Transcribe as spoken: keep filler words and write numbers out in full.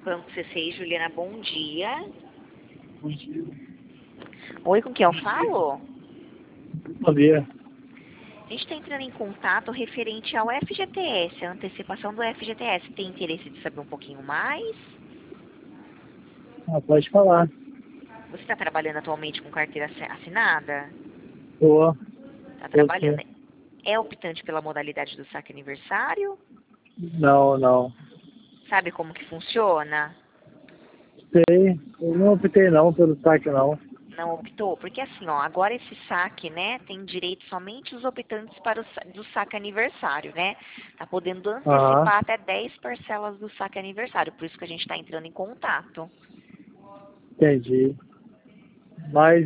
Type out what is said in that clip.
Banco C seis, Juliana, bom dia. Bom dia. Oi, com quem eu falo? Bom dia. A gente está entrando em contato referente ao F G T S, a antecipação do F G T S. Tem interesse de saber um pouquinho mais? Ah, pode falar. Você está trabalhando atualmente com carteira assi- assinada? Boa. Está Tô trabalhando. sim. É optante pela modalidade do saque aniversário? Não, não. Sabe como que funciona? Sei. Eu não optei não pelo saque não. Não optou? Porque assim, ó, agora esse saque, né, tem direito somente os optantes para o sa- do saque aniversário, né? Tá podendo Aham. antecipar até dez parcelas do saque aniversário, por isso que a gente está entrando em contato. Entendi. Mas